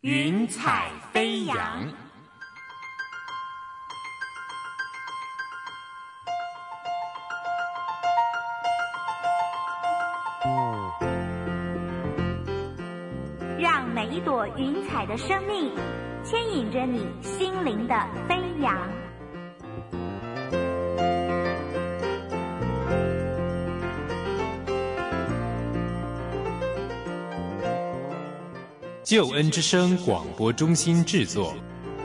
云彩飞扬。 让每一朵云彩的生命牵引着你心灵的飞扬。 救恩之声广播中心制作。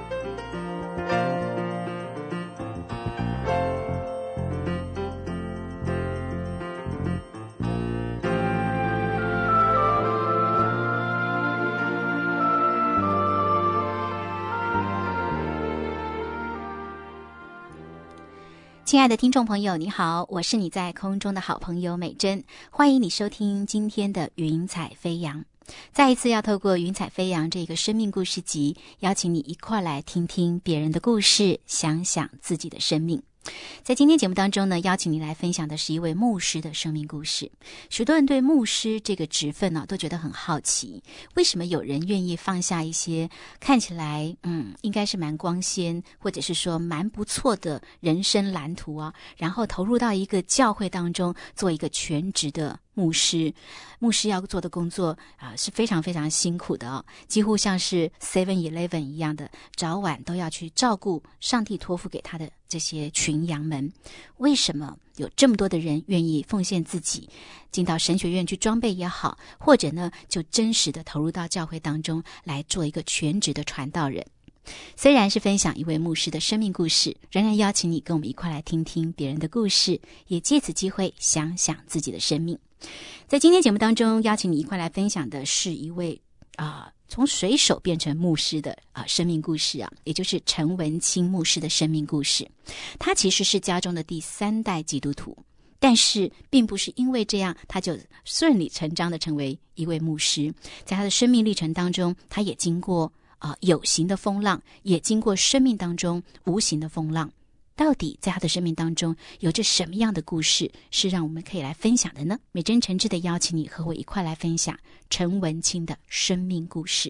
亲爱的听众朋友，你好，我是你在空中的好朋友美珍，欢迎你收听今天的云彩飞扬。再一次要透过云彩飞扬这个生命故事集，邀请你一块来听听别人的故事，想想自己的生命。在今天节目当中呢，邀请你来分享的是一位牧师的生命故事。许多人对牧师这个职分呢，都觉得很好奇，为什么有人愿意放下一些看起来应该是蛮光鲜，或者是说蛮不错的人生蓝图啊，然后投入到一个教会当中，做一个全职的牧师。牧师要做的工作是非常非常辛苦的几乎像是 7-Eleven 一样的，早晚都要去照顾上帝托付给他的这些群羊们。为什么有这么多的人愿意奉献自己，进到神学院去装备也好，或者呢就真实的投入到教会当中来做一个全职的传道人？虽然是分享一位牧师的生命故事，仍然邀请你跟我们一块来听听别人的故事，也借此机会想想自己的生命。在今天节目当中，邀请你一块来分享的是一位从水手变成牧师的生命故事也就是陈文清牧师的生命故事。他其实是家中的第3代基督徒，但是并不是因为这样他就顺理成章的成为一位牧师。在他的生命历程当中，他也经过有形的风浪，也经过生命当中无形的风浪。到底在他的生命当中有着什么样的故事是让我们可以来分享的呢？美珍诚挚的邀请你和我一块来分享陈文清的生命故事。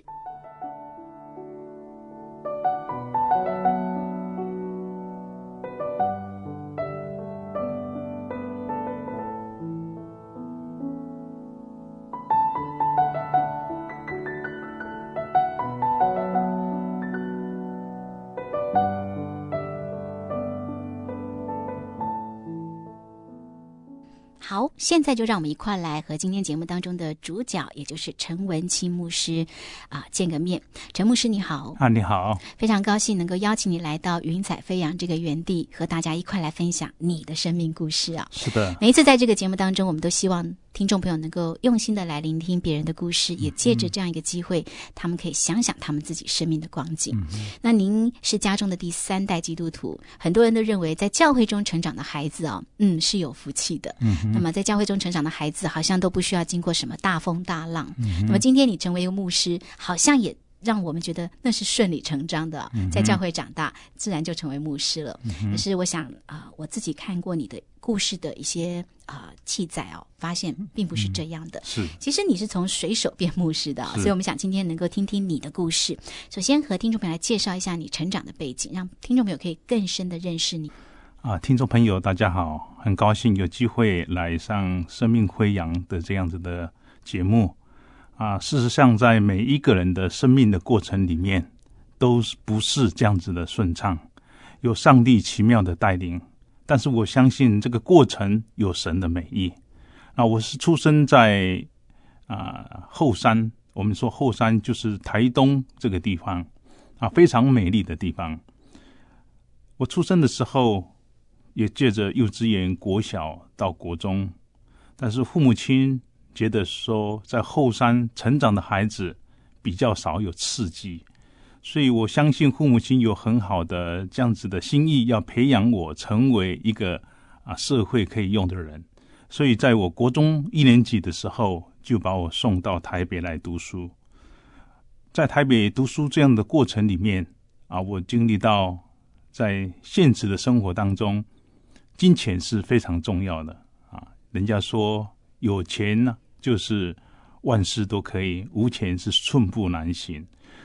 好，现在就让我们一块来和今天节目当中的主角，也就是陈文清牧师见个面。陈牧师你好。 你好， 非常高兴能够邀请你来到云彩飞扬这个园地，和大家一块来分享你的生命故事是的， 每一次在这个节目当中，我们都希望听众朋友能够用心的来聆听别人的故事，也借着这样一个机会，他们可以想想他们自己生命的光景。那您是家中的第3代基督徒，很多人都认为在教会中成长的孩子是有福气的。那么在教会中成长的孩子好像都不需要经过什么大风大浪。那么今天你成为一个牧师，好像也让我们觉得那是顺理成章的在教会长大自然就成为牧师了。可是我想我自己看过你的故事的一些记载发现并不是这样的。 是， 其实你是从水手变牧师的所以我们想今天能够听听你的故事。首先和听众朋友来介绍一下你成长的背景，让听众朋友可以更深的认识你。 听众朋友大家好，很高兴有机会来上生命飞扬的这样子的节目。事实上在每一个人的生命的过程里面都不是这样子的顺畅，有上帝奇妙的带领，但是我相信这个过程有神的美意。我是出生在后山，我们说后山就是台东这个地方非常美丽的地方。我出生的时候也借着幼稚园、国小到国中，但是父母亲觉得说在后山成长的孩子比较少有刺激，所以我相信父母亲有很好的这样子的心意，要培养我成为一个社会可以用的人。所以在我国中1年级的时候就把我送到台北来读书。在台北读书这样的过程里面我经历到在现实的生活当中，金钱是非常重要的人家说有钱呢就是万事都可以，无钱是寸步难行。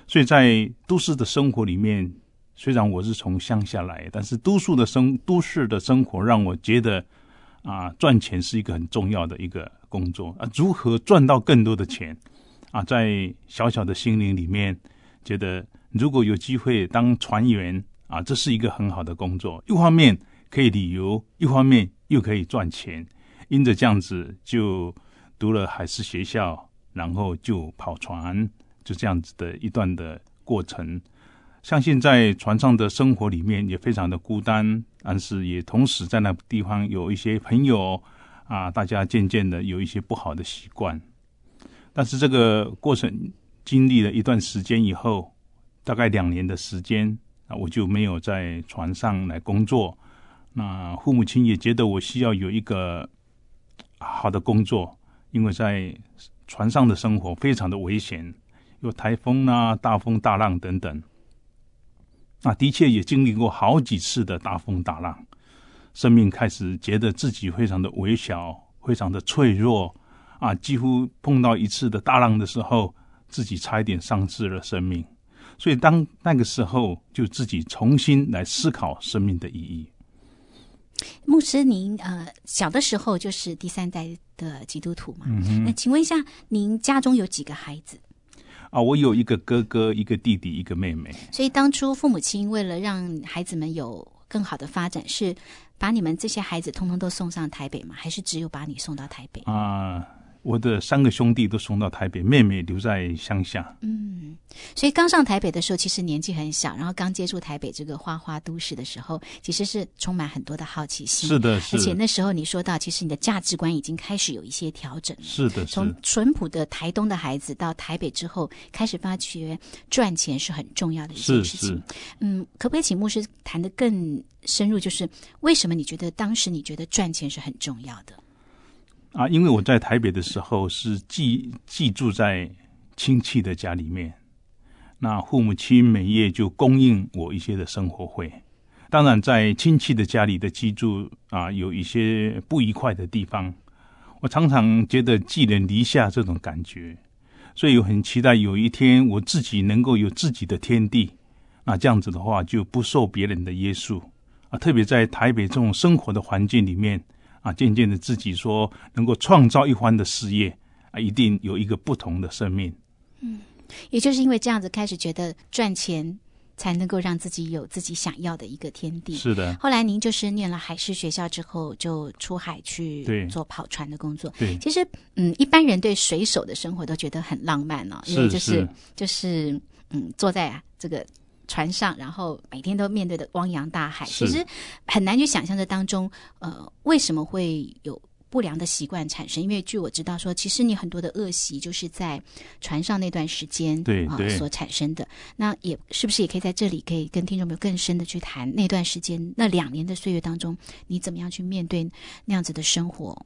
所以在都市的生活里面，虽然我是从乡下来，但是都市的生活让我觉得赚钱是一个很重要的一个工作如何赚到更多的钱在小小的心灵里面觉得如果有机会当船员这是一个很好的工作，一方面可以旅游，一方面又可以赚钱，因着这样子就读了海事学校，然后就跑船，就这样子的一段的过程。相信在船上的生活里面也非常的孤单，但是也同时在那地方有一些朋友大家渐渐的有一些不好的习惯。但是这个过程经历了一段时间以后，大概2年的时间我就没有在船上来工作。那父母亲也觉得我需要有一个好的工作，因为在船上的生活非常的危险，有台风大风大浪等等。的确也经历过好几次的大风大浪，生命开始觉得自己非常的微小，非常的脆弱几乎碰到一次的大浪的时候，自己差一点丧失了生命。所以当那个时候就自己重新来思考生命的意义。 牧师，您小的时候就是第3代的基督徒嘛？那请问一下，您家中有几个孩子？ 我有一个哥哥，一个弟弟，一个妹妹。 所以当初父母亲为了让孩子们有更好的发展，是把你们这些孩子通通都送上台北吗？还是只有把你送到台北？ 我的3个兄弟都送到台北，妹妹留在乡下。 所以刚上台北的时候其实年纪很小，然后刚接触台北这个花花都市的时候，其实是充满很多的好奇心。 是的， 而且那时候你说到其实你的价值观已经开始有一些调整了。 是的， 从淳朴的台东的孩子到台北之后，开始发觉赚钱是很重要的一件事情。可不可以请牧师谈得更深入，就是为什么你觉得当时你觉得赚钱是很重要的？ 因为我在台北的时候是寄住在亲戚的家里面，那父母亲每月就供应我一些的生活费。当然在亲戚的家里的居住有一些不愉快的地方，我常常觉得寄人篱下这种感觉，所以我很期待有一天我自己能够有自己的天地，那这样子的话就不受别人的约束特别在台北这种生活的环境里面渐渐的自己说能够创造一番的事业一定有一个不同的生命。 也就是因为这样子开始觉得赚钱才能够让自己有自己想要的一个天地。 是的。 后来您就是念了海事学校之后就出海去做跑船的工作。 对， 其实一般人对水手的生活都觉得很浪漫因为就是坐在这个船上，然后每天都面对的汪洋大海，其实很难去想象这当中为什么会有不良的习惯产生。因为据我知道说，其实你很多的恶习就是在船上那段时间所产生的。那也是不是也可以在这里可以跟听众朋友更深的去谈那段时间那2年的岁月当中，你怎么样去面对那样子的生活？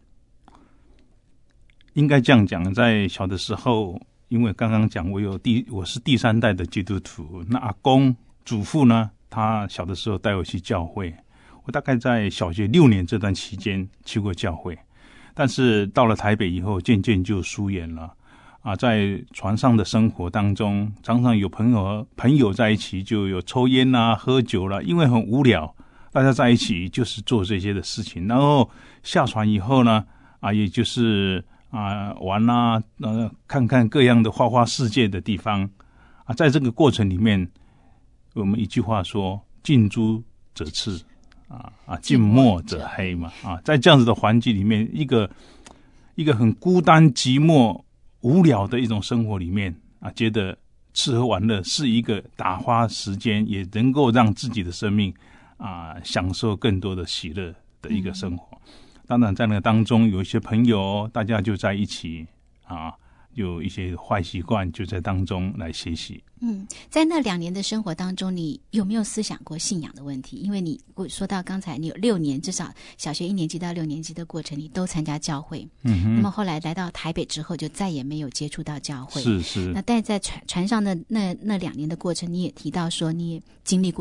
应该这样讲，在小的时候，因为刚刚讲我是第3代的基督徒，那阿公祖父呢，他小的时候带我去教会，我大概在小学6年这段期间去过教会，但是到了台北以后渐渐就疏远了在船上的生活当中，常常有朋友在一起就有抽烟喝酒了，因为很无聊，大家在一起就是做这些的事情，然后下船以后呢也就是玩看看各样的花花世界的地方在这个过程里面，我们一句话说近朱者赤近墨者黑嘛在这样子的环境里面，一个很孤单寂寞无聊的一种生活里面觉得吃喝玩乐是一个打发时间，也能够让自己的生命享受更多的喜乐的一个生活。当然在那个当中有一些朋友大家就在一起有一些坏习惯就在当中来学习。 在那2年的生活当中，你有没有思想过信仰的问题？因为你说到刚才你有6年，至少小学1年级到6年级的过程你都参加教会。那么后来来到台北之后就再也没有接触到教会。 是。 那但在船上的那2年的过程，你也提到说你也经历过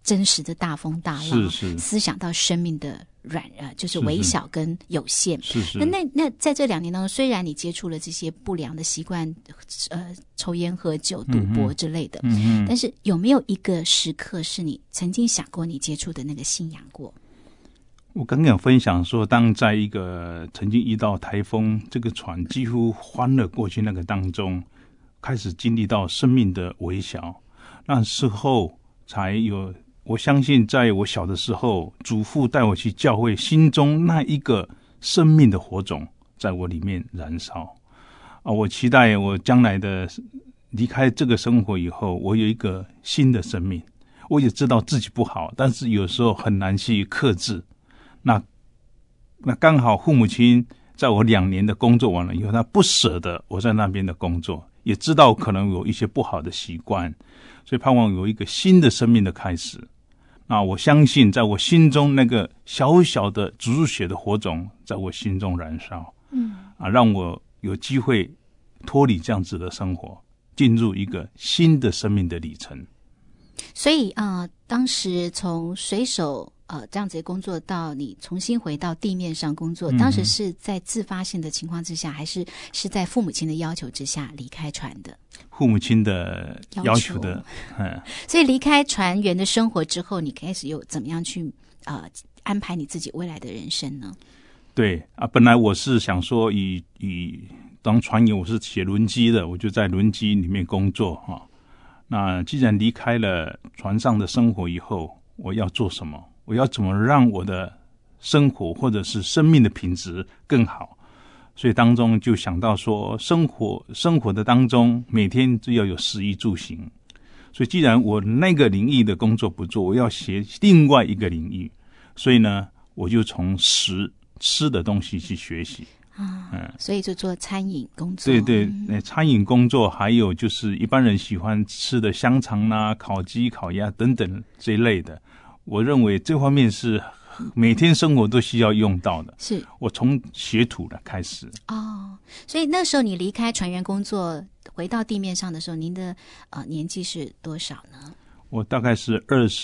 真实的大风大浪， 是思想到生命的就是微小跟有限。 是那在这2年当中，虽然你接触了这些不良的习惯，抽烟喝酒赌博之类的，但是有没有一个时刻是你曾经想过你接触的那个信仰过？ 我刚刚分享说，当在一个曾经遇到台风，这个船几乎翻了过去那个当中，开始经历到生命的微小，那时候才有，我相信在我小的时候，祖父带我去教会，心中那一个生命的火种在我里面燃烧我期待我将来的离开这个生活以后，我有一个新的生命。我也知道自己不好，但是有时候很难去克制。那刚好父母亲在我2年的工作完了以后，他不舍得我在那边的工作，也知道可能有一些不好的习惯，所以盼望有一个新的生命的开始。那我相信在我心中那个小小的主日学的火种在我心中燃烧，让我有机会脱离这样子的生活，进入一个新的生命的里程。 所以当时从水手这样子的工作到你重新回到地面上工作，当时是在自发性的情况之下，还是在父母亲的要求之下离开船的？ 父母亲的要求的。 所以离开船员的生活之后，你开始有怎么样去安排你自己未来的人生呢？ 对本来我是想说当船员我是写轮机的，我就在轮机里面工作那既然离开了船上的生活以后，我要做什么？我要怎么让我的生活或者是生命的品质更好？所以当中就想到说，生活的当中每天就要有食衣住行。所以既然我那个领域的工作不做，我要学另外一个领域，所以呢，我就从吃的东西去学习。 所以就做餐饮工作。 对，餐饮工作，还有就是一般人喜欢吃的香肠啦、烤鸡、烤鸭等等这一类的，我认为这方面是每天生活都需要用到的。 是我从学徒的开始。 所以那时候你离开船员工作回到地面上的时候，您的年纪是多少呢？ 我大概是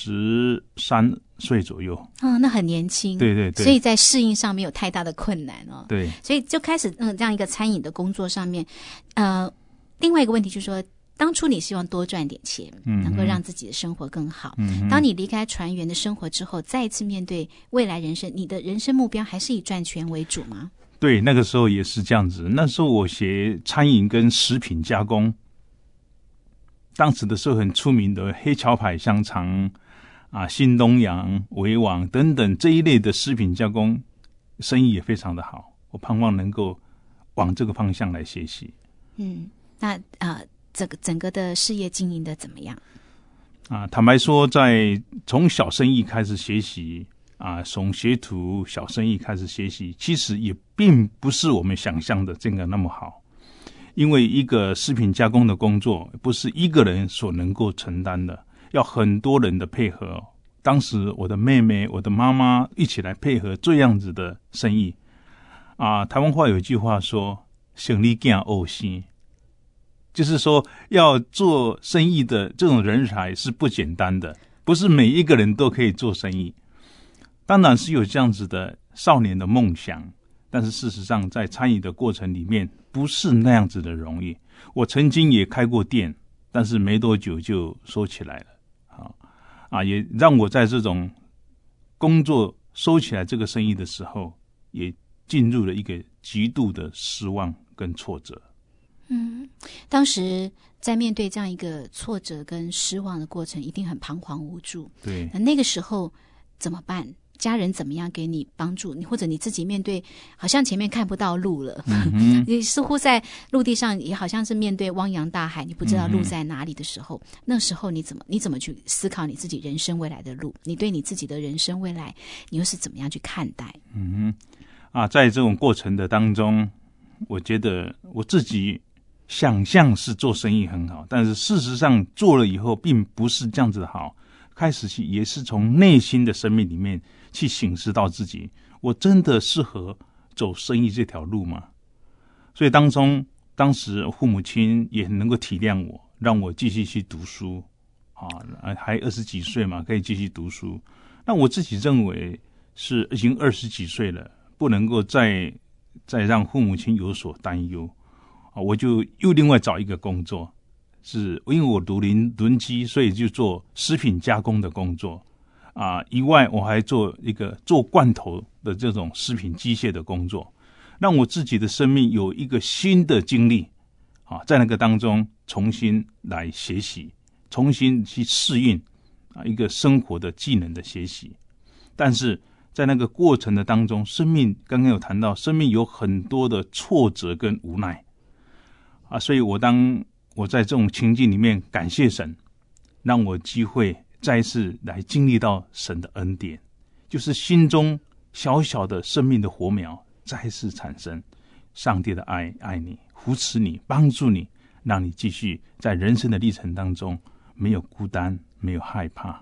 23岁左右。 那很年轻。 对， 所以在适应上没有太大的困难对， 所以就开始这样一个餐饮的工作上面。另外一个问题就是说，当初你希望多赚点钱，能够让自己的生活更好。当你离开船员的生活之后，再一次面对未来人生，你的人生目标还是以赚钱为主吗？ 对，那个时候也是这样子。那时候我学餐饮跟食品加工，当时的时候很出名的黑桥牌香肠新东阳、维网等等这一类的食品加工生意也非常的好，我盼望能够往这个方向来学习。 那整个的事业经营的怎么样？ 坦白说，从小生意开始学习从学徒小生意开始学习，其实也并不是我们想象的这个那么好。因为一个食品加工的工作不是一个人所能够承担的，要很多人的配合。当时我的妹妹、我的妈妈一起来配合这样子的生意台湾话有一句话说生意囝恶生，就是说要做生意的这种人才是不简单的，不是每一个人都可以做生意。当然是有这样子的少年的梦想，但是事实上在餐饮的过程里面不是那样子的容易。我曾经也开过店，但是没多久就收起来了也让我在这种工作收起来这个生意的时候，也进入了一个极度的失望跟挫折。 当时在面对这样一个挫折跟失望的过程，一定很彷徨无助。 对， 那个时候怎么办？家人怎么样给你帮助？你或者你自己面对好像前面看不到路了，你似乎在陆地上也好像是面对汪洋大海，你不知道路在哪里的时候，那时候你怎么去思考你自己人生未来的路？你对你自己的人生未来你又是怎么样去看待？ 在这种过程的当中，我觉得我自己想象是做生意很好，但是事实上做了以后并不是这样子的好。开始也是从内心的生命里面去省思到自己，我真的适合走生意这条路吗？所以当时父母亲也能够体谅我，让我继续去读书还20几岁嘛，可以继续读书。那我自己认为是已经20几岁了，不能够再让父母亲有所担忧我就又另外找一个工作，是因为我读轮机，所以就做食品加工的工作以外我还做一个做罐头的这种食品机械的工作，让我自己的生命有一个新的经历在那个当中重新来学习，重新去适应一个生活的技能的学习。但是在那个过程的当中，生命刚刚有谈到，生命有很多的挫折跟无奈所以当我在这种情境里面感谢神，让我机会再次来经历到神的恩典，就是心中小小的生命的火苗再次产生，上帝的爱你，扶持你，帮助你，让你继续在人生的历程当中没有孤单，没有害怕。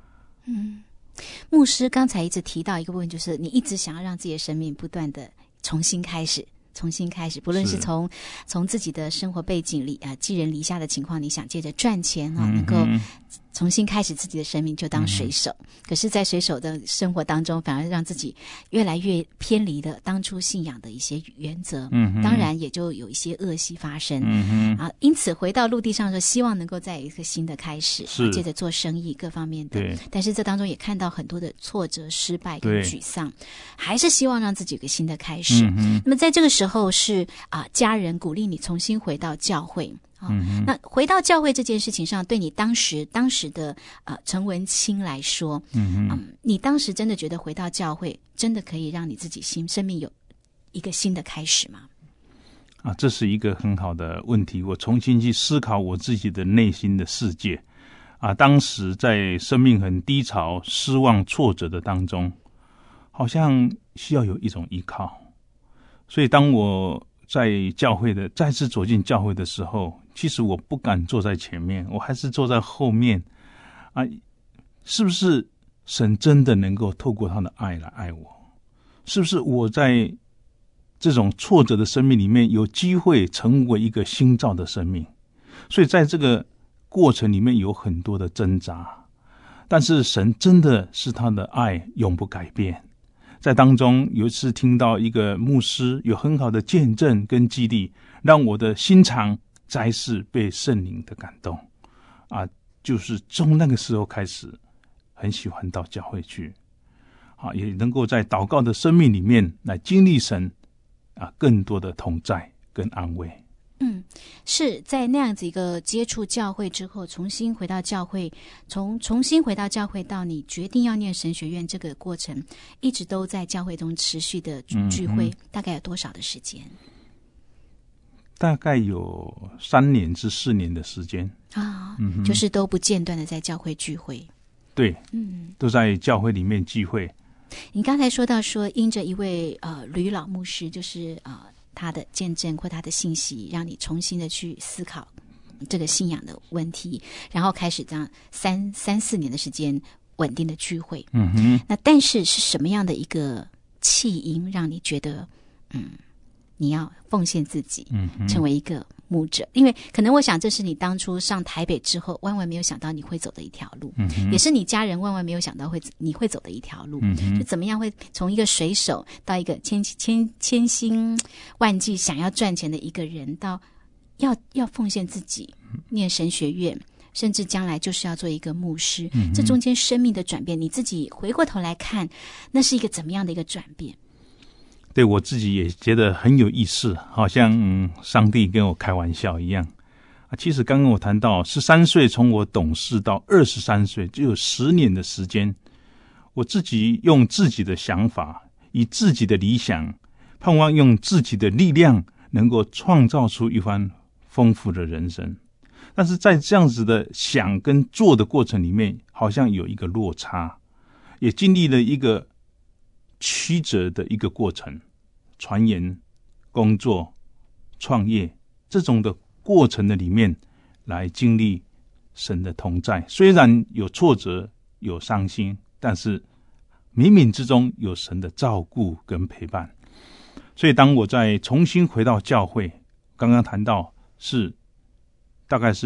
牧师刚才一直提到一个部分，就是你一直想要让自己的生命不断的重新开始，不论是从自己的生活背景里寄人篱下的情况，你想借着赚钱能够重新开始自己的生命，就当水手。可是在水手的生活当中，反而让自己越来越偏离了当初信仰的一些原则，当然也就有一些恶习发生因此回到陆地上的时候，希望能够再有一个新的开始，接着做生意各方面的，但是这当中也看到很多的挫折、失败跟沮丧，还是希望让自己有个新的开始。那么在这个时候是家人鼓励你重新回到教会那回到教会这件事情上，对你当时的陈文清来说你当时真的觉得回到教会真的可以让你自己生命有一个新的开始吗？ 这是一个很好的问题。我重新去思考我自己的内心的世界当时在生命很低潮、失望、挫折的当中，好像需要有一种依靠。所以当我在教会的再次走进教会的时候，其实我不敢坐在前面，我还是坐在后面是不是神真的能够透过他的爱来爱我？是不是我在这种挫折的生命里面有机会成为一个新造的生命？所以在这个过程里面有很多的挣扎，但是神真的是他的爱永不改变。在当中有一次听到一个牧师有很好的见证跟激励，让我的心肠再次被圣灵的感动就是从那个时候开始很喜欢到教会去也能够在祷告的生命里面来经历神更多的同在跟安慰。 是在那样子一个接触教会之后，重新回到教会，重新回到教会到你决定要念神学院这个过程，一直都在教会中持续的聚会，大概有多少的时间？ 大概有3年至4年的时间就是都不间断的在教会聚会。 对，都在教会里面聚会。 你刚才说到说，因着一位吕老牧师，就是他的见证或他的信息，让你重新的去思考这个信仰的问题，然后开始这样3、4年的时间稳定的聚会。那但是什么样的一个契因让你觉得你要奉献自己，成为一个牧者？因为可能我想这是你当初上台北之后万万没有想到你会走的一条路，也是你家人万万没有想到你会走的一条路。就怎么样会从一个水手到一个千辛万计想要赚钱的一个人，到要奉献自己念神学院，甚至将来就是要做一个牧师，这中间生命的转变，你自己回过头来看，那是一个怎么样的一个转变？ 对，我自己也觉得很有意思，好像上帝跟我开玩笑一样其实刚刚我谈到13岁从我懂事到23岁，只有10年的时间，我自己用自己的想法，以自己的理想，盼望用自己的力量能够创造出一番丰富的人生。但是在这样子的想跟做的过程里面，好像有一个落差，也经历了一个曲折的一个过程，传言、工作、创业这种的过程的里面来经历神的同在。虽然有挫折有伤心，但是冥冥之中有神的照顾跟陪伴。所以当我再重新回到教会，刚刚谈到是大概是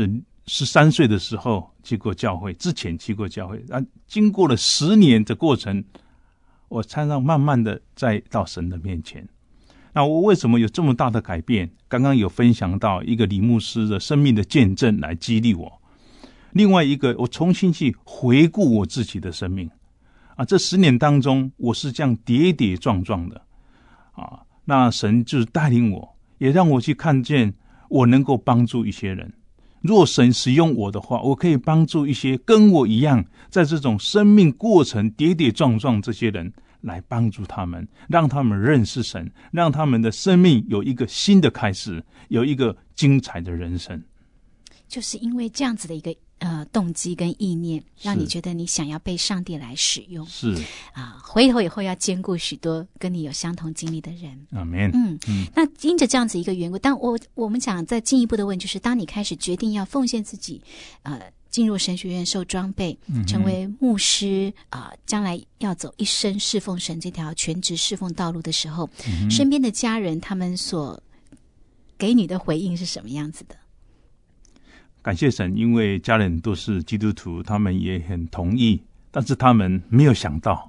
13岁的时候去过教会，之前去过教会，经过了10年的过程，我才让慢慢的再到神的面前。那我为什么有这么大的改变？刚刚有分享到一个李牧师的生命的见证来激励我，另外一个我重新去回顾我自己的生命这10年当中我是这样跌跌撞撞的那神就是带领我，也让我去看见我能够帮助一些人。若神使用我的话，我可以帮助一些跟我一样在这种生命过程跌跌撞撞这些人，来帮助他们，让他们认识神，让他们的生命有一个新的开始，有一个精彩的人生。 就是因为这样子的一个动机跟意念，让你觉得你想要被上帝来使用， 是回头以后要兼顾许多跟你有相同经历的人。 阿们。 那因着这样子一个缘故，但我们讲再进一步的问，就是当你开始决定要奉献自己，进入神学院受装备，成为牧师将来要走一生侍奉神这条全职侍奉道路的时候，身边的家人他们所给你的回应是什么样子的？ 感谢神，因为家人都是基督徒，他们也很同意，但是他们没有想到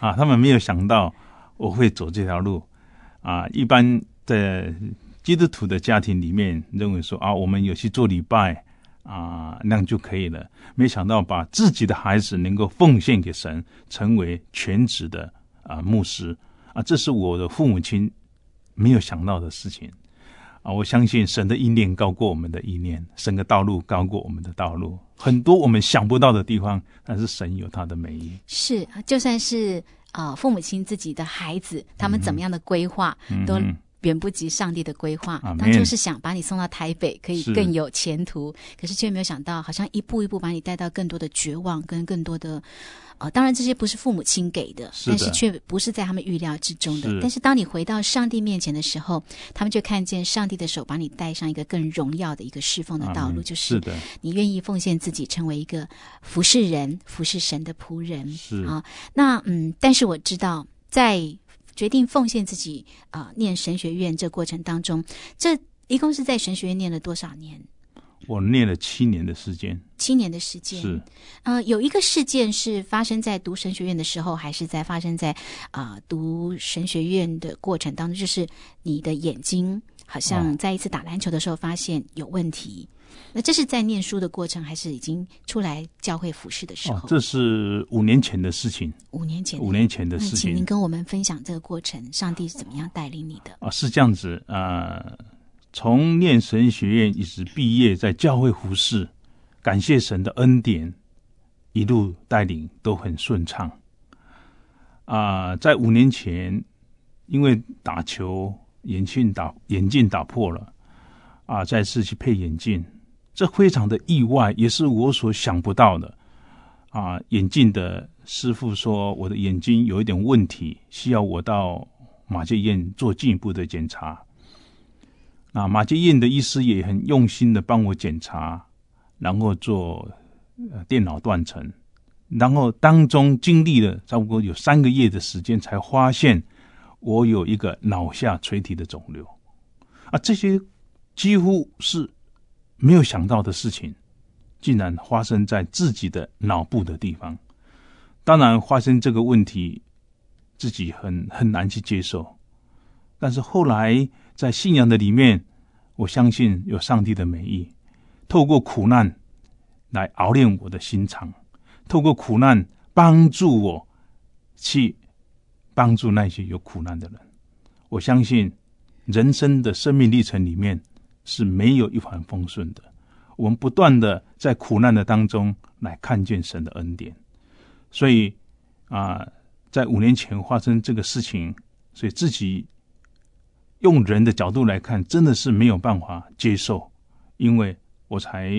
我会走这条路一般的基督徒的家庭里面认为说我们有去做礼拜那样就可以了，没想到把自己的孩子能够奉献给神，成为全职的牧师这是我的父母亲没有想到的事情我相信神的意念高过我们的意念，神的道路高过我们的道路，很多我们想不到的地方，但是神有他的美意。 是，就算是父母亲自己的孩子，他们怎么样的规划都远不及上帝的规划。当初是想把你送到台北可以更有前途，可是却没有想到好像一步一步把你带到更多的绝望跟更多的当然这些不是父母亲给的，但是却不是在他们预料之中的。但是当你回到上帝面前的时候，他们就看见上帝的手把你带上一个更荣耀的一个侍奉的道路，就是你愿意奉献自己，成为一个服侍人、服侍神的仆人。那但是我知道在决定奉献自己念神学院这过程当中，这一共是在神学院念了多少年？ 我念了7年的时间。 7年的时间是有一个事件是发生在读神学院的时候，还是在发生在读神学院的过程当中？就是你的眼睛好像在一次打篮球的时候发现有问题。那这是在念书的过程，还是已经出来教会服侍的时候？ 这是5年前的事情。5年前的事情。 请您跟我们分享这个过程，上帝是怎么样带领你的？ 是这样子从念神学院一直毕业，在教会服侍，感谢神的恩典，一路带领都很顺畅在5年前，因为打球眼镜打破了再次去配眼镜，这非常的意外，也是我所想不到的眼镜的师傅说我的眼睛有一点问题，需要我到马偕医院做进一步的检查。那马偕医院的医师也很用心的帮我检查，然后做电脑断层，然后当中经历了差不多有3个月的时间，才发现我有一个脑下垂体的肿瘤这些几乎是没有想到的事情，竟然发生在自己的脑部的地方。当然发生这个问题自己很难去接受，但是后来在信仰的里面，我相信有上帝的美意，透过苦难来熬炼我的心肠，透过苦难帮助我去帮助那些有苦难的人。我相信人生的生命历程里面是没有一帆风顺的，我们不断的在苦难的当中来看见神的恩典。所以在5年前发生这个事情，所以自己用人的角度来看，真的是没有办法接受，因为我才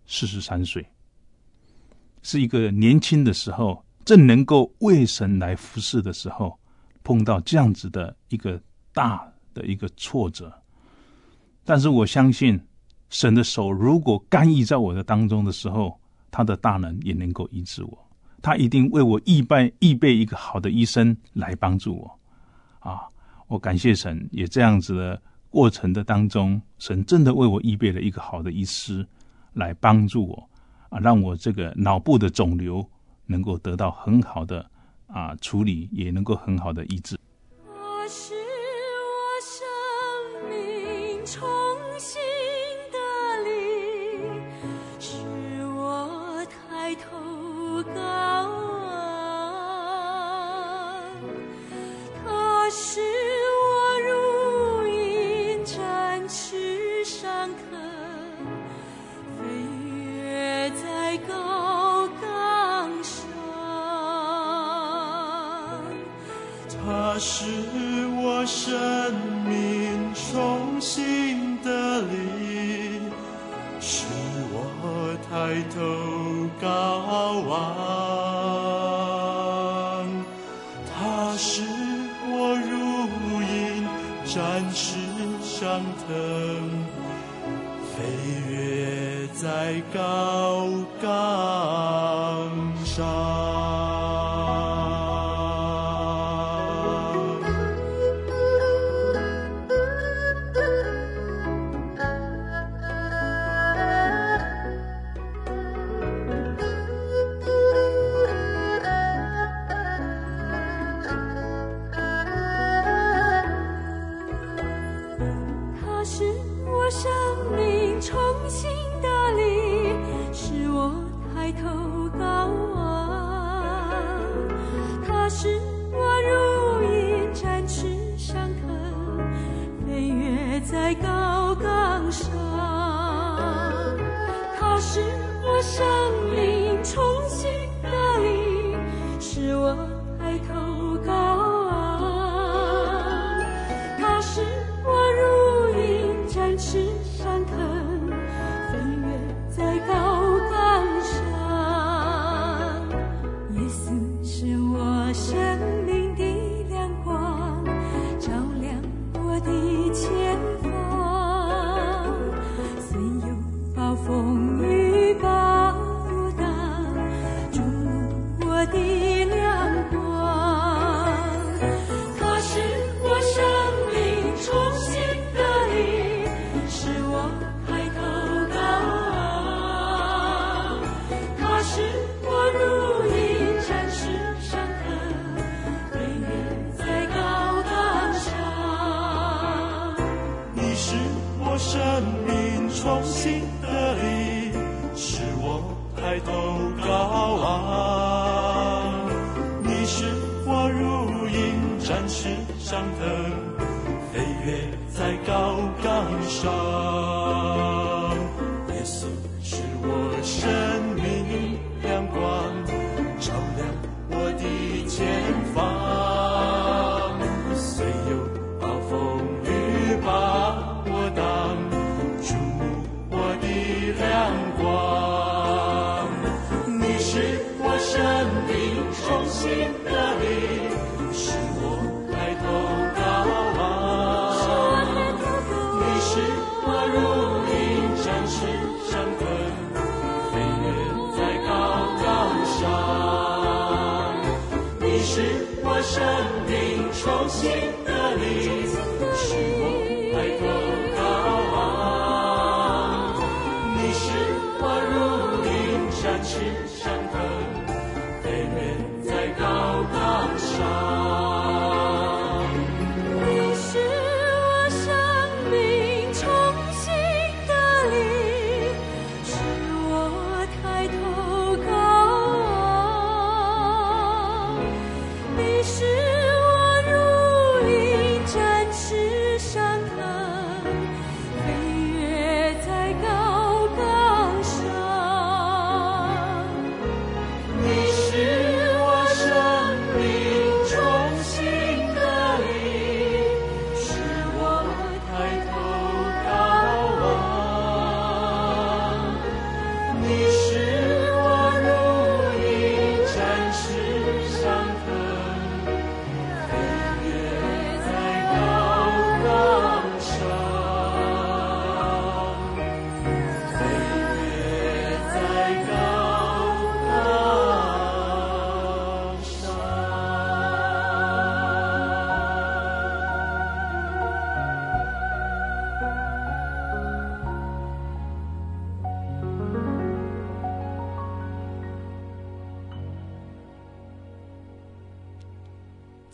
43岁，是一个年轻的时候，正能够为神来服侍的时候，碰到这样子的一个大的一个挫折。但是我相信神的手如果干预在我的当中的时候，他的大能也能够医治我，他一定为我预备一个好的医生来帮助我我感谢神，也这样子的过程的当中，神真的为我预备了一个好的医师来帮助我让我这个脑部的肿瘤能够得到很好的处理，也能够很好的医治。 它是我生命重新的力，使我抬头高望。它是我如鹰展翅上腾，飞跃在高岗上。 它是我生命重新的力，使我抬头高望。它是我如鹰展翅上腾，飞跃在高岗上。 它是我生命重新的力，使我抬头高望。它是我如鹰展翅上腾，飞跃在高岗上。它是我生命重新的力，使我抬头高望。它是我如鹰展翅上腾，飞跃在高岗上。耶稣是我生命的亮光，照亮我的前方。虽有暴风雨暴挡，注入我的亮光。它是我生命重新的力，使我抬头高望。它是我如鹰展翅上腾，飞跃在高岗上。 你是我生命重新的力，使我抬头高望。你是我如鹰展翅上腾，飞跃在高岗上。耶稣是我生命亮光，照亮我的前方。虽有暴风雨把我挡，注目我的亮光。你是我生命重新的力，使我抬头高望。你是我如鹰展翅上腾，飞跃在高岗上。你是我生命重新的力，使我抬头高望。你是我如鹰展翅上腾，飞跃在高岗上。 你是我生命重新的力，使我抬头高望。你是我如鹰展翅上腾，飞跃在高岗上。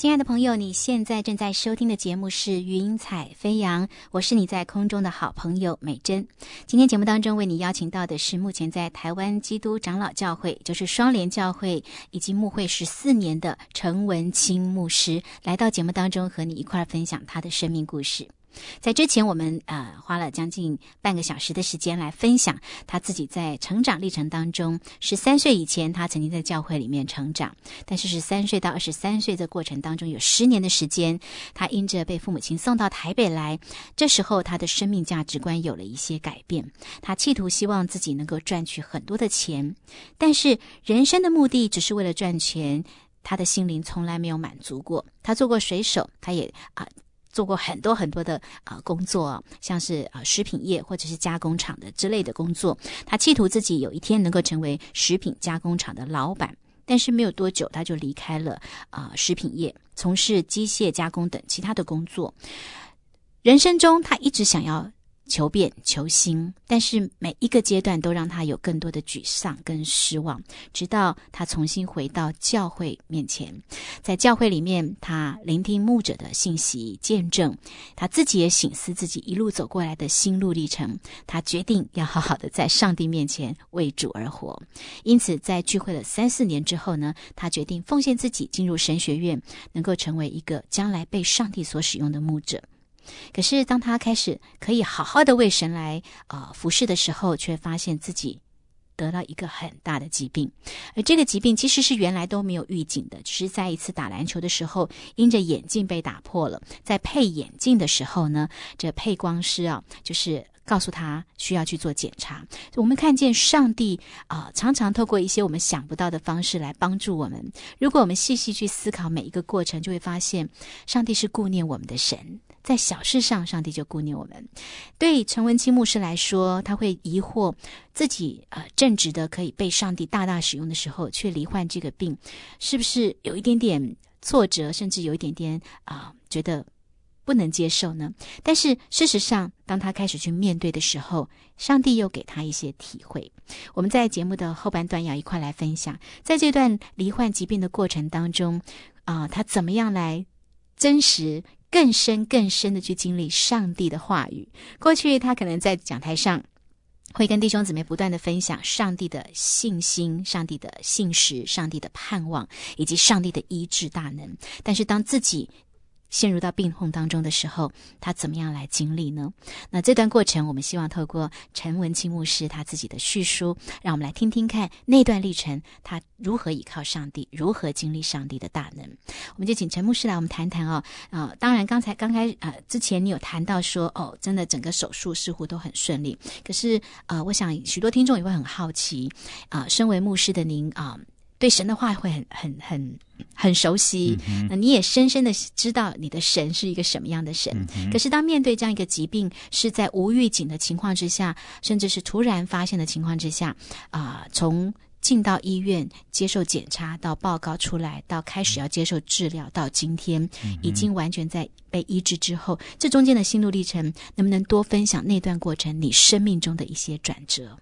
亲爱的朋友，你现在正在收听的节目是云彩飞扬，我是你在空中的好朋友美珍。今天节目当中为你邀请到的是目前在台湾基督长老教会，就是双联教会已经牧会14年的陈文清牧师，来到节目当中和你一块分享他的生命故事。在之前我们花了将近半个小时的时间来分享他自己在成长历程当中，13岁以前他曾经在教会里面成长，但是13岁到23岁的过程当中有10年的时间，他因着被父母亲送到台北来，这时候他的生命价值观有了一些改变，他企图希望自己能够赚取很多的钱，但是人生的目的只是为了赚钱，他的心灵从来没有满足过。他做过水手，他也做过很多很多的工作，像是食品业或者是加工厂的之类的工作。他企图自己有一天能够成为食品加工厂的老板，但是没有多久他就离开了食品业，从事机械加工等其他的工作。人生中他一直想要求变求新，但是每一个阶段都让他有更多的沮丧跟失望，直到他重新回到教会面前。在教会里面，他聆听牧者的信息见证，他自己也省思自己一路走过来的心路历程，他决定要好好的在上帝面前为主而活。因此在聚会了3-4年之后呢，他决定奉献自己进入神学院，能够成为一个将来被上帝所使用的牧者。可是当他开始可以好好的为神来服侍的时候，却发现自己得到一个很大的疾病，而这个疾病其实是原来都没有预警的，只是在一次打篮球的时候，因着眼镜被打破了，在配眼镜的时候呢，这配光师就是告诉他需要去做检查。我们看见上帝常常透过一些我们想不到的方式来帮助我们。如果我们细细去思考每一个过程，就会发现上帝是顾念我们的神，在小事上上帝就顾念我们。对陈文清牧师来说，他会疑惑自己正直的可以被上帝大大使用的时候，却罹患这个病，是不是有一点点挫折，甚至有一点点觉得不能接受呢？但是事实上当他开始去面对的时候，上帝又给他一些体会。我们在节目的后半段要一块来分享，在这段罹患疾病的过程当中他怎么样来真实更深的去经历上帝的话语。过去他可能在讲台上会跟弟兄姊妹不断的分享上帝的信心、上帝的信实、上帝的盼望以及上帝的医治大能，但是当自己陷入到病痛当中的时候，他怎么样来经历呢？那这段过程我们希望透过陈文清牧师他自己的叙述，让我们来听听看那段历程他如何依靠上帝，如何经历上帝的大能。我们就请陈牧师来我们谈谈当然刚开之前你有谈到说真的整个手术似乎都很顺利，可是我想许多听众也会很好奇身为牧师的您对神的话会很熟悉，那你也深深的知道你的神是一个什么样的神，可是当面对这样一个疾病是在无预警的情况之下，甚至是突然发现的情况之下从进到医院接受检查到报告出来到开始要接受治疗到今天已经完全在被医治之后，这中间的心路历程能不能多分享那段过程你生命中的一些转折？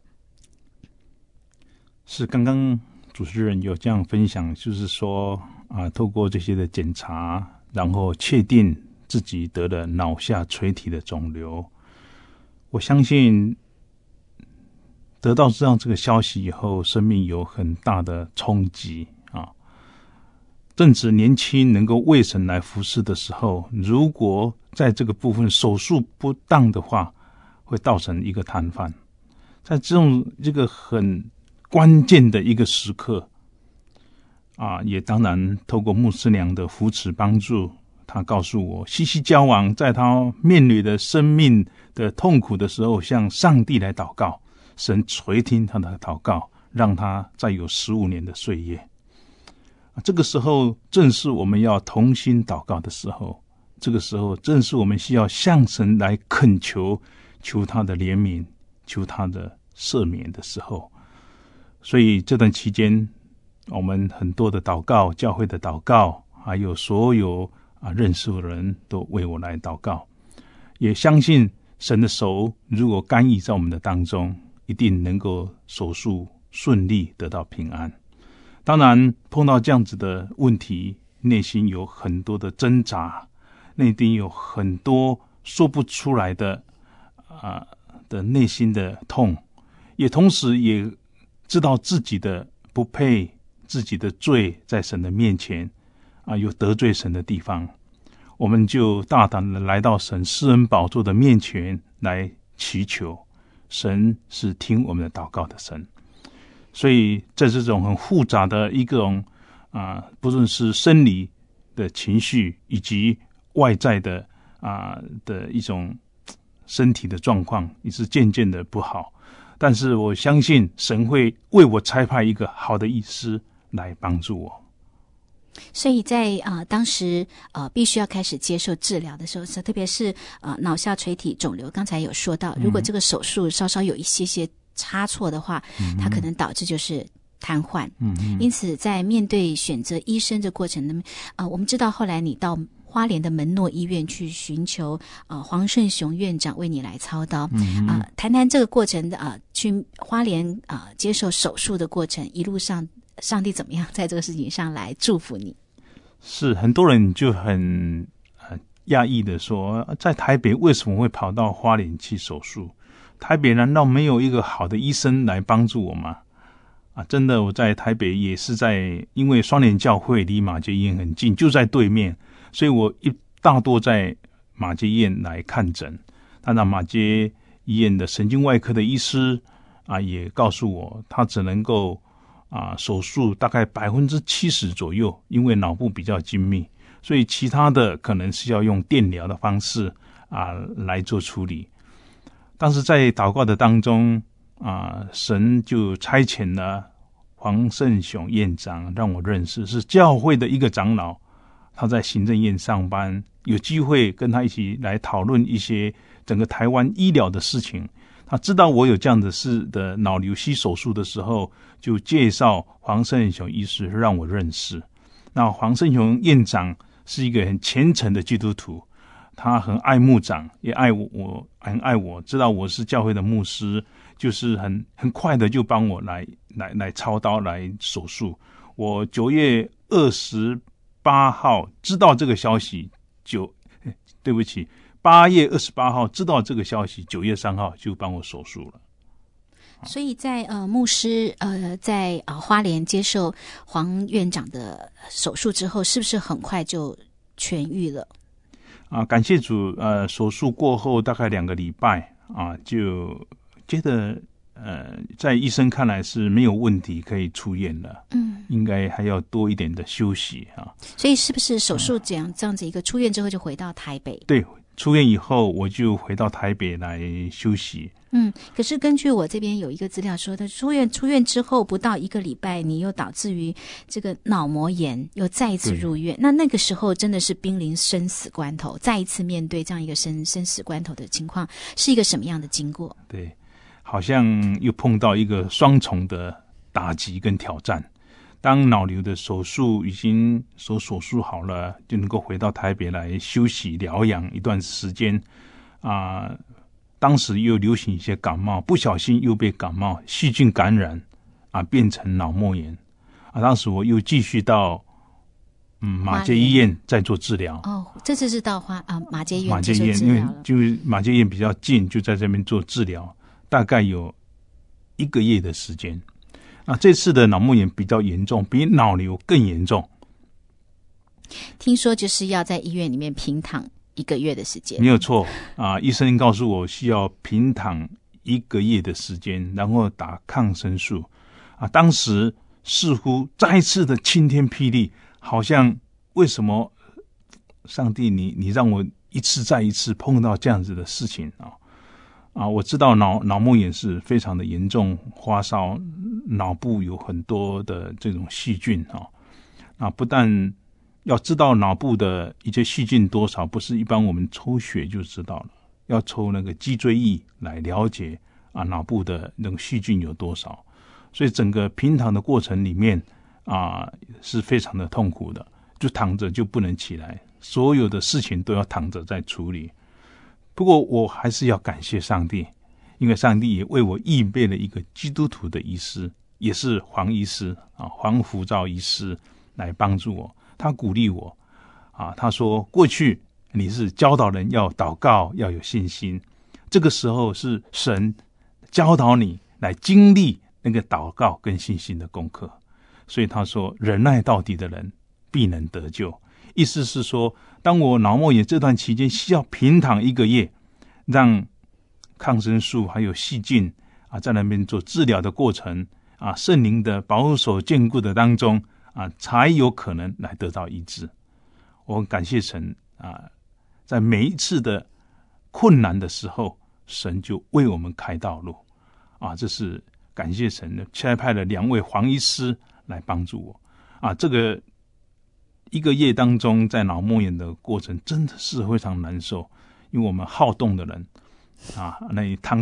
是刚刚主持人有这样分享，就是说透过这些的检查，然后确定自己得了脑下垂体的肿瘤。我相信得到这个消息以后，生命有很大的冲击正值年轻能够为神来服侍的时候，如果在这个部分手术不当的话，会造成一个瘫痪。在这个很关键的一个时刻也当然透过牧师娘的扶持帮助，他告诉我息息交往，在他面临的生命的痛苦的时候，向上帝来祷告，神垂听他的祷告，让他再有15年的岁月。这个时候正是我们要同心祷告的时候，这个时候正是我们需要向神来恳求，求他的怜悯，求他的赦免的时候。所以这段期间我们很多的祷告，教会的祷告，还有所有认识的人都为我来祷告，也相信神的手如果干预在我们的当中，一定能够手术顺利得到平安。当然碰到这样子的问题， 内心有很多的挣扎，内心有很多说不出来的的内心的痛，也同时也知道自己的不配，自己的罪在神的面前有得罪神的地方，我们就大胆的来到神施恩宝座的面前来祈求，神是听我们的祷告的神。所以在这种很复杂的一种不论是生理的情绪以及外在的的一种身体的状况也是渐渐的不好，但是我相信神会为我差派一个好的医师来帮助我。 所以在当时必须要开始接受治疗的时候，特别是脑下垂体肿瘤，刚才有说到，如果这个手术稍稍有一些差错的话，它可能导致就是瘫痪。因此在面对选择医生这过程我们知道后来你到花莲的门诺医院去寻求黄胜雄院长为你来操刀。谈谈这个过程去花莲接受手术的过程，一路上上帝怎么样在这个事情上来祝福你？ 是很多人就很讶异的说，在台北为什么会跑到花莲去手术？台北难道没有一个好的医生来帮助我吗？真的，我在台北也是因为双连教会离马偕医院很近，就在对面，所以我大多在马偕医院来看诊。当然马偕医院的神经外科的医师也告诉我，他只能够手术大概 70% 左右，因为脑部比较精密，所以其他的可能是要用电疗的方式来做处理。但是在祷告的当中神就差遣了黄胜雄院长让我认识，是教会的一个长老，他在行政院上班，有机会跟他一起来讨论一些整个台湾医疗的事情。他知道我有这样的事的脑瘤隙手术的时候，就介绍黄胜雄医师让我认识。那黄胜雄院长是一个很虔诚的基督徒，他很爱牧长，也爱我，很爱我，知道我是教会的牧师，就是很快的就帮我来操刀来手术。我9月28号知道这个消息8月28号知道这个消息，9月3号就帮我手术了。 所以在牧师在花莲接受黄院长的手术之后，是不是很快就痊愈了？ 感谢主，手术过后大概2个礼拜就觉得在医生看来是没有问题可以出院了。应该还要多一点的休息所以是不是手术这样子一个出院之后就回到台北？ 对，出院以后我就回到台北来休息。 可是根据我这边有一个资料说的，出院之后不到1个礼拜，你又导致于这个脑膜炎，又再一次入院。那个时候真的是濒临生死关头，再一次面对这样一个生死关头的情况，是一个什么样的经过？ 对，好像又碰到一个双重的打击跟挑战。当脑瘤的手术已经手术好了，就能够回到台北来休息疗养一段时间当时又流行一些感冒，不小心又被感冒细菌感染变成脑膜炎当时我又继续到马偕医院再做治疗。 这次是到马偕医院接受治疗了，因为就是马偕医院比较近，就在这边做治疗，大概有1个月的时间。这次的脑膜炎比较严重，比脑瘤更严重。 听说就是要在医院里面平躺1个月的时间。 没有错医生告诉我需要平躺1个月的时间，然后打抗生素当时似乎再一次的晴天霹雳，好像为什么上帝你让我一次再一次碰到这样子的事情我知道脑膜炎是非常的严重，发烧，脑部有很多的这种细菌不但要知道脑部的一些细菌多少，不是一般我们抽血就知道了，要抽那个脊椎液来了解脑部的那个细菌有多少。所以整个平躺的过程里面是非常的痛苦的，就躺着就不能起来，所有的事情都要躺着在处理。不过我还是要感谢上帝，因为上帝也为我预备了一个基督徒的医师，也是黄医师黄福照医师来帮助我。 他鼓励我他说过去你是教导人要祷告，要有信心，这个时候是神教导你来经历那个祷告跟信心的功课。所以他说忍耐到底的人必能得救，意思是说当我脑膜炎这段期间需要平躺1个月，让抗生素还有细菌在那边做治疗的过程圣灵的保守眷顾的当中才有可能来得到医治。我很感谢神在每一次的困难的时候，神就为我们开道路这是感谢神的，差派了2位黄医师来帮助我这个1个月当中，在脑膜炎的过程真的是非常难受，因为我们好动的人那你躺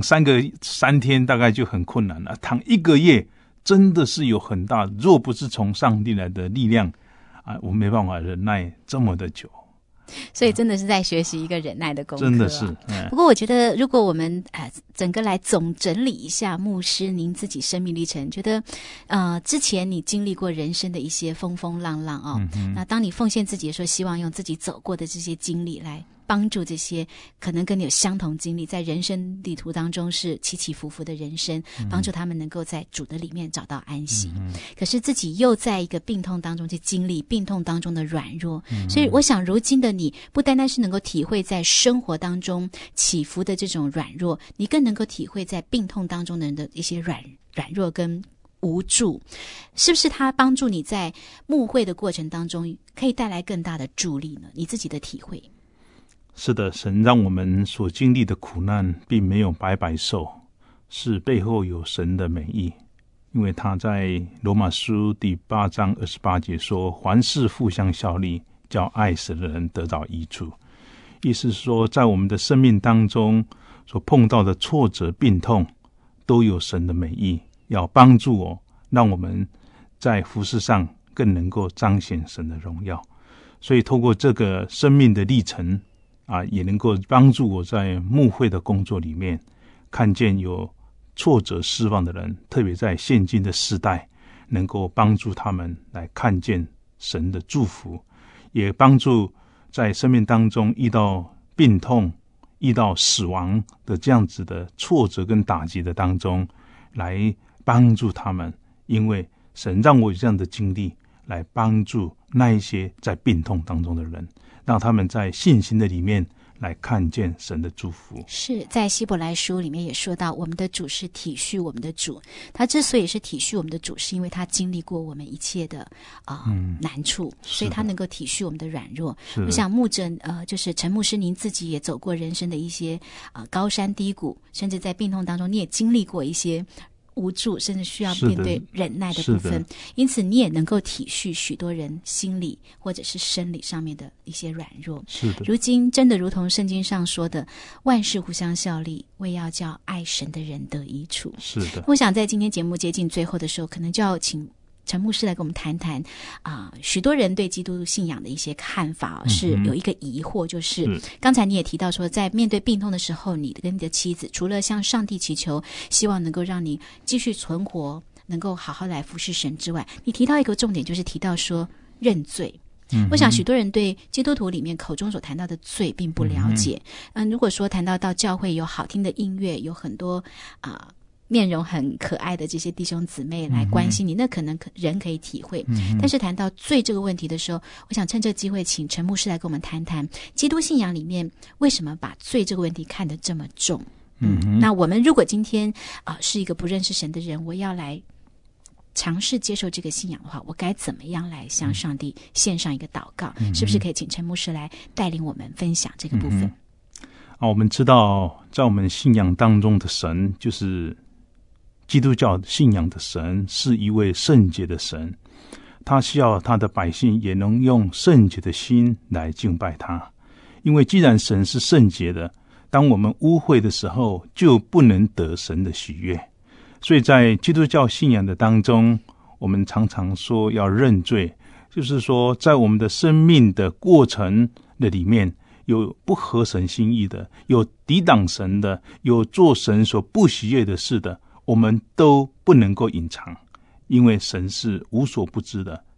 3天大概就很困难了，躺1个月真的是有很大，若不是从上帝来的力量我没办法忍耐这么的久。 所以真的是在学习一个忍耐的功课真的是不过我觉得如果我们整个来总整理一下牧师您自己生命历程，觉得之前你经历过人生的一些风风浪浪那当你奉献自己的时候，希望用自己走过的这些经历来帮助这些可能跟你有相同经历，在人生旅途当中是起起伏伏的人生，帮助他们能够在主的里面找到安息可是自己又在一个病痛当中去经历病痛当中的软弱所以我想如今的你不单单是能够体会在生活当中起伏的这种软弱，你更能够体会在病痛当中的人的一些软弱跟无助，是不是他帮助你在牧会的过程当中可以带来更大的助力呢？你自己的体会。 是的，神让我们所经历的苦难并没有白白受，是背后有神的美意。因为他在罗马书第8章28节说，凡事互相效力，叫爱神的人得到益处。意思是说，在我们的生命当中所碰到的挫折病痛都有神的美意，要帮助我，让我们在服事上更能够彰显神的荣耀。所以透过这个生命的历程也能够帮助我在牧会的工作里面看见有挫折失望的人，特别在现今的时代，能够帮助他们来看见神的祝福，也帮助在生命当中遇到病痛、遇到死亡的这样子的挫折跟打击的当中，来帮助他们，因为神让我有这样的经历，来帮助那一些在病痛当中的人，让他们在信心的里面来看见神的祝福。 是在希伯来书里面也说到，我们的主是体恤我们的主，他之所以是体恤我们的主，是因为他经历过我们一切的难处，所以他能够体恤我们的软弱。我想牧者就是陈牧师，您自己也走过人生的一些高山低谷，甚至在病痛当中你也经历过一些无助，甚至需要面对忍耐的部分，因此你也能够体恤许多人心理或者是生理上面的一些软弱。 是的， 如今真的如同圣经上说的，万事互相效力，为要叫爱神的人得益处。 是的， 我想在今天节目接近最后的时候，可能就要请陈牧师来跟我们谈谈许多人对基督信仰的一些看法是有一个疑惑，就是刚才你也提到说，在面对病痛的时候，你跟你的妻子除了向上帝祈求希望能够让你继续存活，能够好好来服侍神之外，你提到一个重点，就是提到说认罪。我想许多人对基督徒里面口中所谈到的罪并不了解。如果说谈到教会有好听的音乐，有很多面容很可爱的这些弟兄姊妹来关心你，那可能人可以体会。但是谈到罪这个问题的时候，我想趁这机会请陈牧师来跟我们谈谈基督信仰里面为什么把罪这个问题看得这么重。那我们如果今天是一个不认识神的人，我要来尝试接受这个信仰的话，我该怎么样来向上帝献上一个祷告？是不是可以请陈牧师来带领我们分享这个部分？ 我们知道在我们信仰当中的神，就是基督教信仰的神，是一位圣洁的神，他需要他的百姓也能用圣洁的心来敬拜他。因为既然神是圣洁的，当我们污秽的时候，就不能得神的喜悦。所以在基督教信仰的当中，我们常常说要认罪，就是说在我们的生命的过程的里面，有不合神心意的，有抵挡神的，有做神所不喜悦的事的，我们都不能够隐藏，因为神是无所不知的，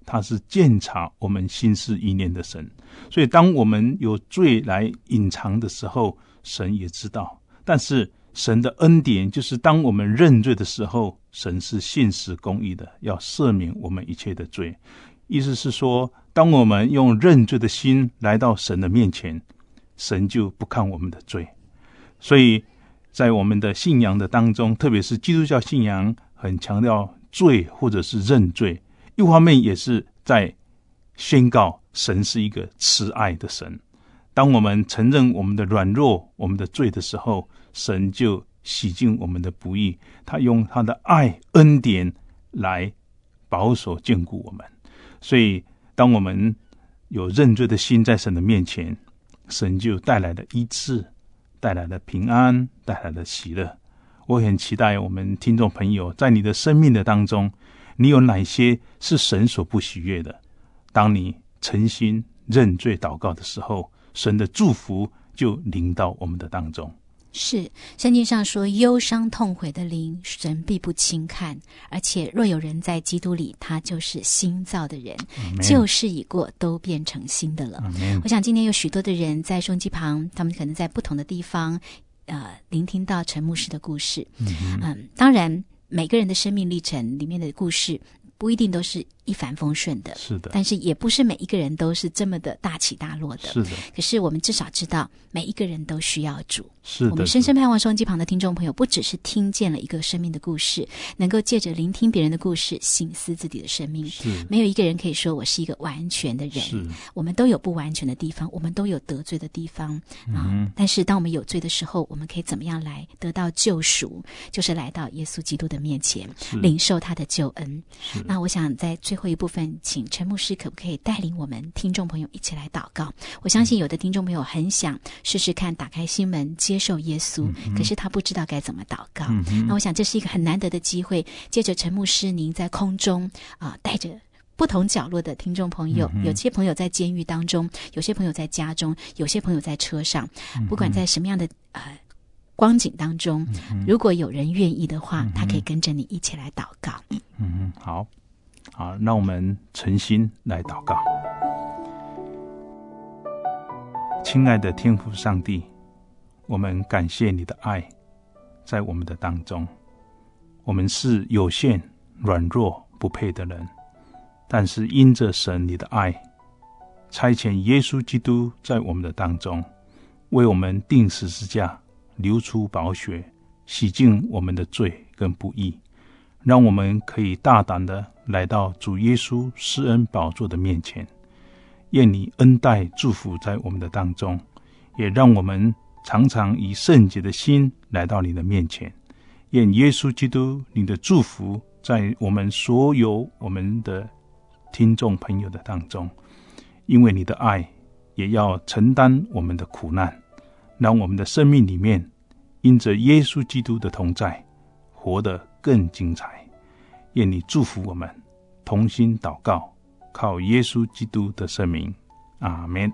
他是鉴察我们心思意念的神。所以当我们有罪来隐藏的时候，神也知道。但是神的恩典就是当我们认罪的时候，神是信实公义的，要赦免我们一切的罪。意思是说，当我们用认罪的心来到神的面前，神就不看我们的罪。所以在我们的信仰的当中，特别是基督教信仰很强调罪或者是认罪，一方面也是在宣告神是一个慈爱的神。当我们承认我们的软弱、我们的罪的时候，神就洗净我们的不义，他用他的爱恩典来保守眷顾我们。所以当我们有认罪的心在神的面前，神就带来了医治，带来了平安，带来了喜乐。我很期待我们听众朋友在你的生命的当中，你有哪些是神所不喜悦的？当你诚心认罪祷告的时候，神的祝福就临到我们的当中。 是，圣经上说，忧伤痛悔的灵神必不轻看，而且若有人在基督里，他就是新造的人，旧事已过，都变成新的了。我想今天有许多的人在收音机旁，他们可能在不同的地方聆听到陈牧师的故事。当然每个人的生命历程里面的故事不一定都是一帆风顺的， 是的， 但是也不是每一个人都是这么的大起大落的， 是的。 可是我们至少知道每一个人都需要主。 是的， 我们深深盼望收音机旁的听众朋友，不只是听见了一个生命的故事，能够借着聆听别人的故事省思自己的生命。没有一个人可以说我是一个完全的人，我们都有不完全的地方，我们都有得罪的地方但是当我们有罪的时候，我们可以怎么样来得到救赎？就是来到耶稣基督的面前，领受他的救恩。那我想在最后一部分，请陈牧师可不可以带领我们听众朋友一起来祷告？我相信有的听众朋友很想试试看打开心门接受耶稣，可是他不知道该怎么祷告。那我想这是一个很难得的机会，借着陈牧师您在空中带着不同角落的听众朋友，有些朋友在监狱当中，有些朋友在家中，有些朋友在车上，不管在什么样的光景当中，如果有人愿意的话，他可以跟着你一起来祷告。 好，让我们诚心来祷告。亲爱的天父上帝，我们感谢你的爱在我们的当中。我们是有限、软弱、不配的人，但是因着神你的爱，差遣耶稣基督在我们的当中，为我们钉十字架，流出宝血，洗净我们的罪跟不义，让我们可以大胆的来到主耶稣施恩宝座的面前。愿你恩待祝福在我们的当中，也让我们常常以圣洁的心来到你的面前。愿耶稣基督你的祝福在我们所有我们的听众朋友的当中，因为你的爱也要承担我们的苦难，让我们的生命里面因着耶稣基督的同在活得更精彩。愿你祝福我们，同心祷告，靠耶稣基督的圣名，阿们。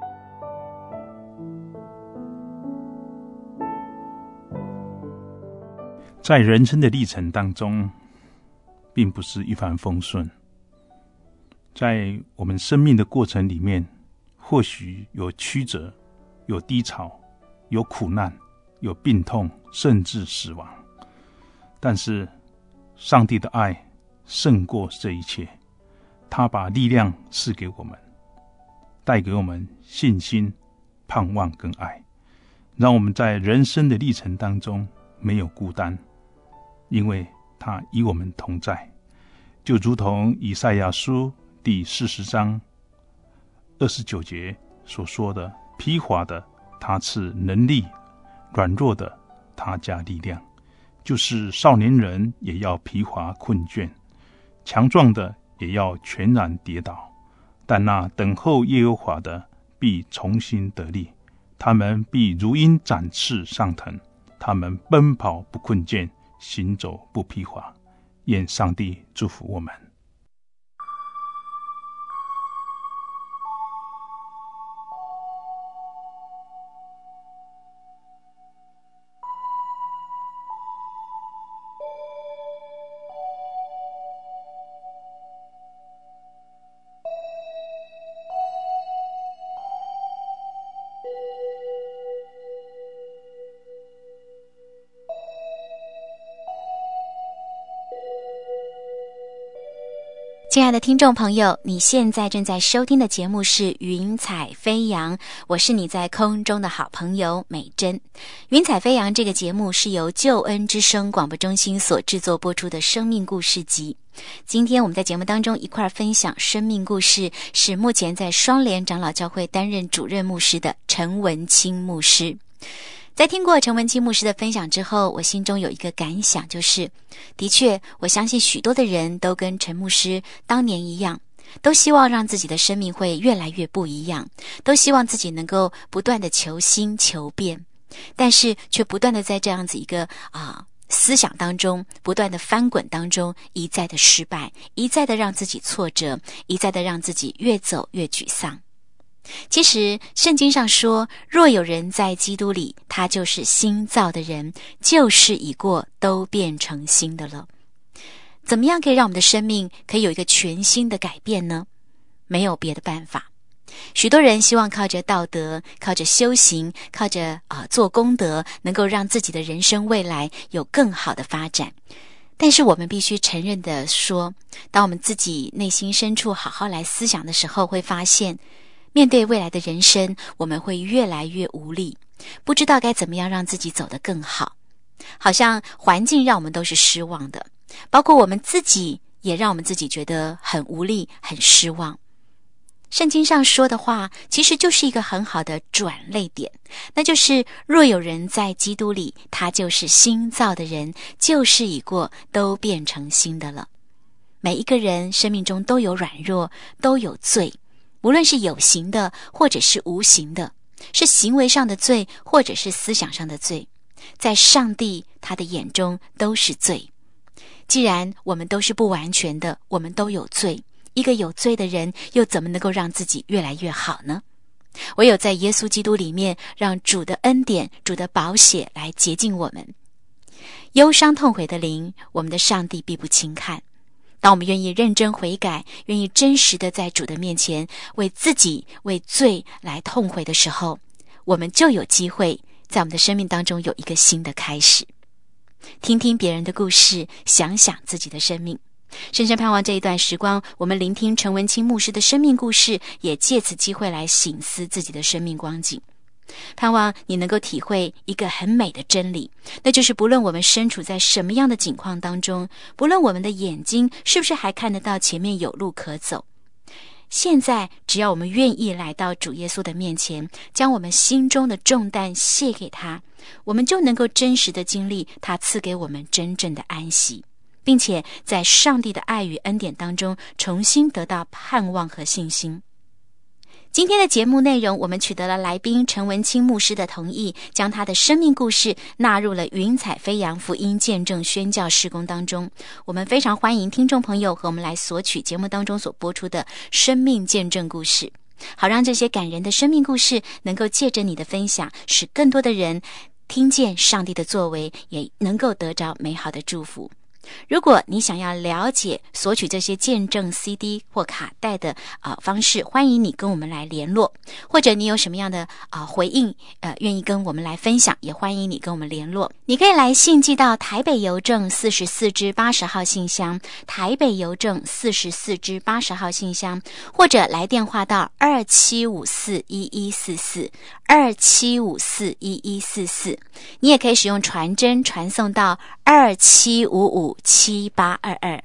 在人生的历程当中，并不是一帆风顺，在我们生命的过程里面，或许有曲折，有低潮，有苦难，有病痛，甚至死亡。但是上帝的爱胜过这一切，他把力量赐给我们，带给我们信心、盼望跟爱，让我们在人生的历程当中没有孤单，因为他与我们同在。就如同以赛亚书第40章29节所说的，疲乏的他赐能力，软弱的他加力量。就是少年人也要疲乏困倦，强壮的也要全然跌倒，但那等候耶和华的必重新得力，他们必如鹰展翅上腾，他们奔跑不困倦，行走不疲乏。愿上帝祝福我们。 亲爱的听众朋友，你现在正在收听的节目是《云彩飞扬》，我是你在空中的好朋友美珍。《云彩飞扬》这个节目是由救恩之声广播中心所制作播出的生命故事集。今天我们在节目当中一块分享生命故事，是目前在双连长老教会担任主任牧师的陈文清牧师。在听过陈文清牧师的分享之后，我心中有一个感想，就是的确我相信许多的人都跟陈牧师当年一样，都希望让自己的生命会越来越不一样，都希望自己能够不断的求新求变，但是却不断的在这样子一个思想当中不断的翻滚当中，一再的失败，一再的让自己挫折，一再的让自己越走越沮丧。其实圣经上说，若有人在基督里，他就是新造的人，旧事已过，都变成新的了。怎么样可以让我们的生命可以有一个全新的改变呢？没有别的办法。许多人希望靠着道德，靠着修行，靠着做功德，能够让自己的人生未来有更好的发展。但是我们必须承认的说，当我们自己内心深处好好来思想的时候，会发现面对未来的人生，我们会越来越无力，不知道该怎么样让自己走得更好。好像环境让我们都是失望的，包括我们自己也让我们自己觉得很无力，很失望。圣经上说的话其实就是一个很好的转捩点，那就是若有人在基督里，他就是新造的人，旧事已过，都变成新的了。每一个人生命中都有软弱，都有罪，无论是有形的或者是无形的，是行为上的罪或者是思想上的罪，在上帝他的眼中都是罪。既然我们都是不完全的，我们都有罪，一个有罪的人又怎么能够让自己越来越好呢？唯有在耶稣基督里面，让主的恩典，主的宝血来洁净我们。忧伤痛悔的灵，我们的上帝必不轻看。当我们愿意认真悔改，愿意真实的在主的面前为自己为罪来痛悔的时候，我们就有机会在我们的生命当中有一个新的开始。听听别人的故事，想想自己的生命。深深盼望这一段时光，我们聆听陈文清牧师的生命故事，也借此机会来省思自己的生命光景。盼望你能够体会一个很美的真理，那就是不论我们身处在什么样的境况当中，不论我们的眼睛是不是还看得到前面有路可走，现在只要我们愿意来到主耶稣的面前，将我们心中的重担卸给他，我们就能够真实的经历他赐给我们真正的安息，并且在上帝的爱与恩典当中重新得到盼望和信心。今天的节目内容，我们取得了来宾陈文清牧师的同意，将他的生命故事纳入了云彩飞扬福音见证宣教事工当中。我们非常欢迎听众朋友和我们来索取节目当中所播出的生命见证故事，好让这些感人的生命故事能够借着你的分享，使更多的人听见上帝的作为，也能够得着美好的祝福。如果你想要了解索取这些见证 CD 或卡带的方式，欢迎你跟我们来联络，或者你有什么样的回应愿意跟我们来分享，也欢迎你跟我们联络。你可以来信寄到台北邮政44支80号信箱，台北邮政44支80号信箱，或者来电话到27541144 27541144。你也可以使用传真传送到27557822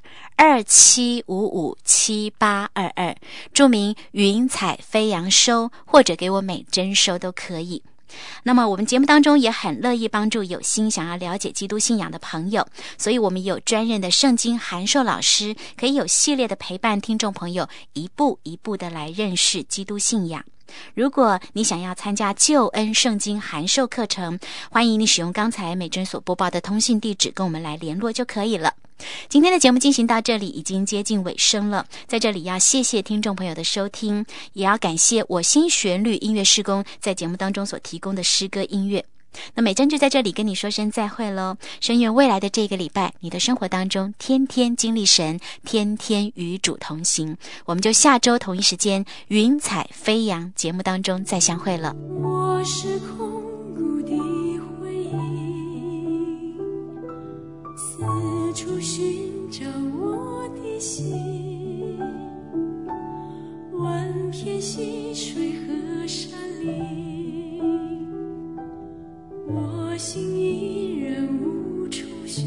27557822，注明云彩飞扬收，或者给我美珍收都可以。那么我们节目当中也很乐意帮助有心想要了解基督信仰的朋友，所以我们有专任的圣经函授老师，可以有系列的陪伴听众朋友一步一步的来认识基督信仰。如果你想要参加救恩圣经函授课程，欢迎你使用刚才美珍所播报的通信地址跟我们来联络就可以了。今天的节目进行到这里已经接近尾声了，在这里要谢谢听众朋友的收听，也要感谢我心旋律音乐事工在节目当中所提供的诗歌音乐。那美珍就在这里跟你说声再会咯，深愿未来的这个礼拜你的生活当中天天经历神，天天与主同行。我们就下周同一时间云彩飞扬节目当中再相会了。 我是空谷的回忆，四处寻找我的心， 片溪水和山林，我心依然无处寻。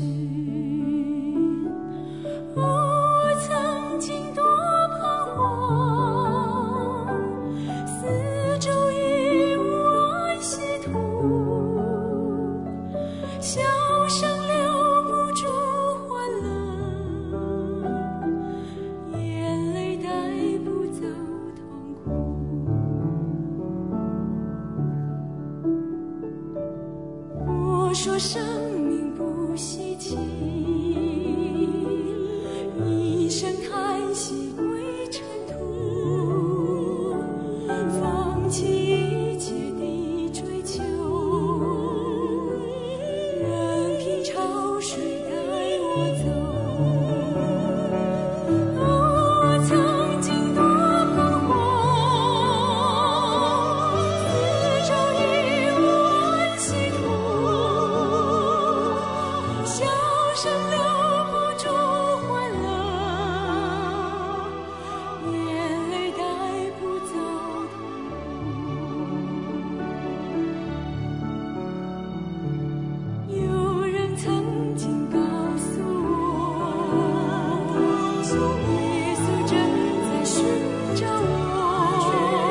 我曾经多彷徨，四周已无安息土，笑声留不住欢乐，眼泪带不走痛苦。我说生命不稀奇，一声叹息归尘土，放弃一切的追求，任凭潮水带我走。我曾经多彷徨，四周已无安息土，笑声留不住欢乐，眼泪带不走痛苦。有人曾经告诉我，耶稣正在寻找我，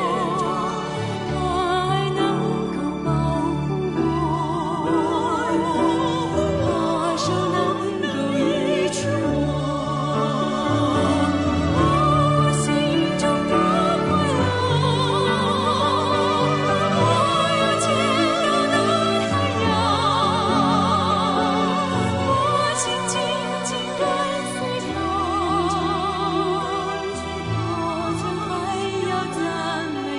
他爱能够保护我，他手能够医治我。我心中多快乐，我有见到那太阳，我心紧紧跟随他，我将还要赞美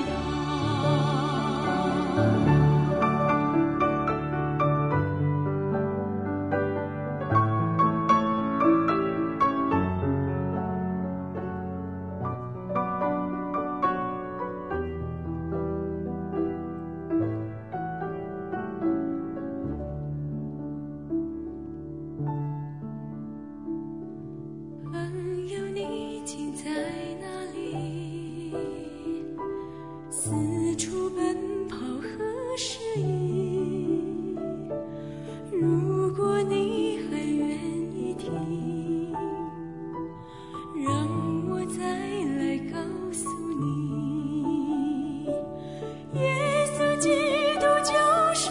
朋友，你竟在哪里？四处奔跑何时已？如果你还愿意听，让我再来告诉你，耶稣基督救赎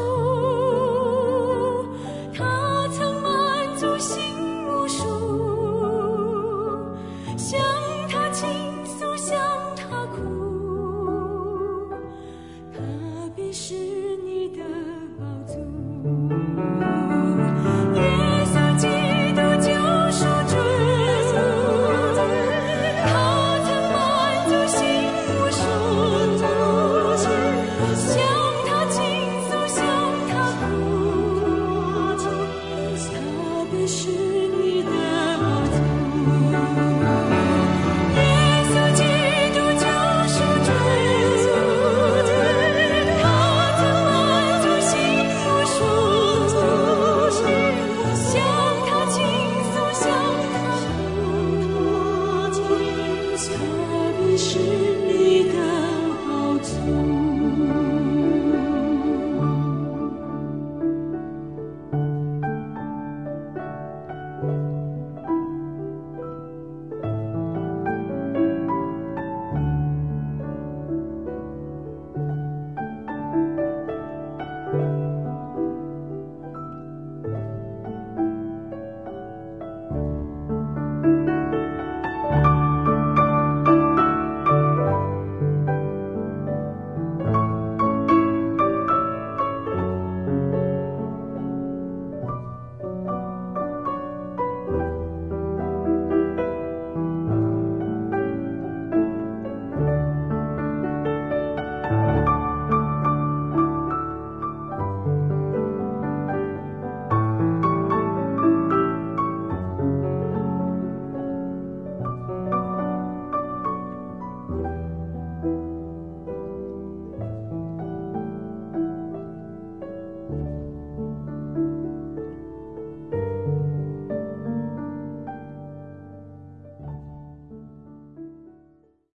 主，他曾满足心无数，向他倾诉，向他哭，他必是你的宝足。耶稣基督救赎主，他曾满足心无数，向他倾诉，向他哭，他必是你的宝足。耶稣基督救赎主，他曾满足心无数，向他倾诉，向他哭，他必是